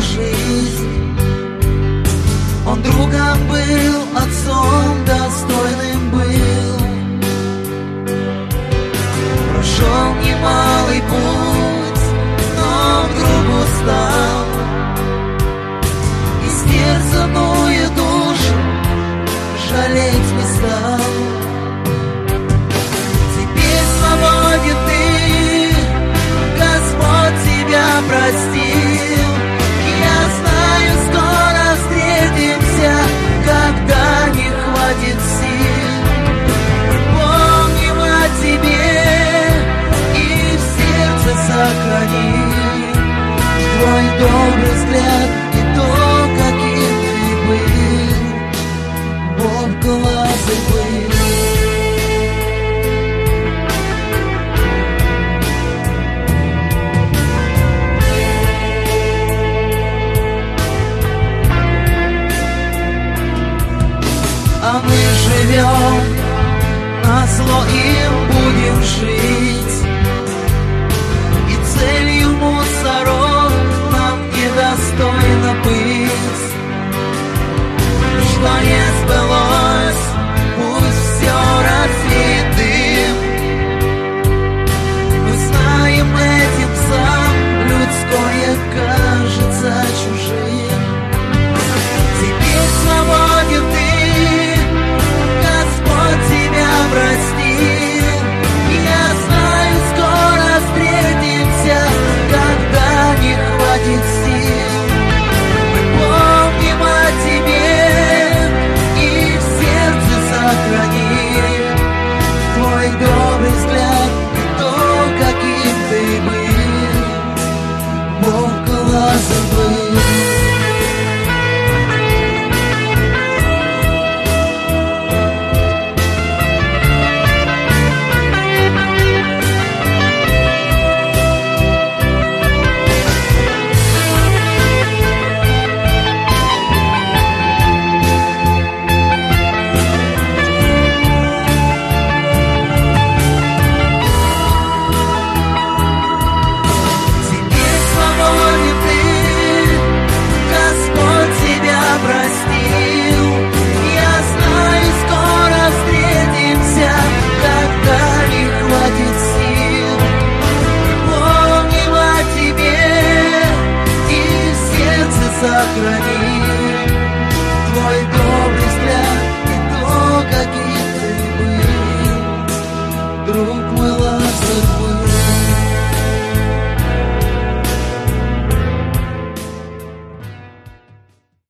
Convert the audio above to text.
жизнь. Он другом был, отцом достойным был. Прошел немалый путь, но вдруг устал, истерзанную душу жалеть не стал. Теперь свободен ты, Господь тебя простил. Я знаю, скоро встретимся, когда не хватит сил. Помним о тебе и в сердце сохрани твой добрый взгляд и то, каким ты был. Бог глазы был. А мы живем, на зло им будем жить.